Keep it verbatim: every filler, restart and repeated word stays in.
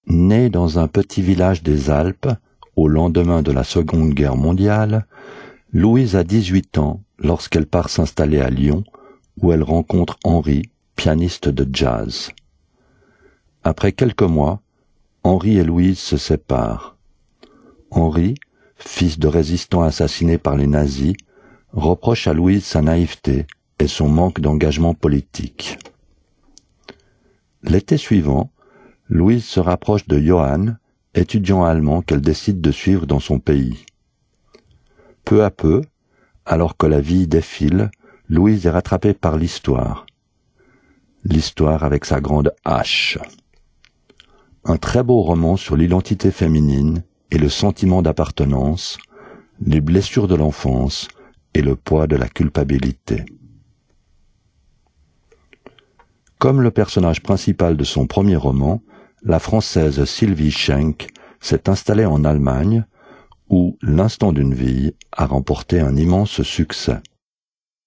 Née dans un petit village des Alpes, au lendemain de la Seconde Guerre mondiale, Louise a dix-huit ans lorsqu'elle part s'installer à Lyon, où elle rencontre Henri, pianiste de jazz. Après quelques mois, Henri et Louise se séparent. Henri, fils de résistant assassiné par les nazis, reproche à Louise sa naïveté et son manque d'engagement politique. L'été suivant, Louise se rapproche de Johann, étudiant allemand qu'elle décide de suivre dans son pays. Peu à peu, alors que la vie défile, Louise est rattrapée par l'histoire. L'histoire avec sa grande H. Un très beau roman sur l'identité féminine et le sentiment d'appartenance, les blessures de l'enfance et le poids de la culpabilité. Comme le personnage principal de son premier roman, la Française Sylvie Schenk s'est installée en Allemagne, où L'instant d'une vie a remporté un immense succès.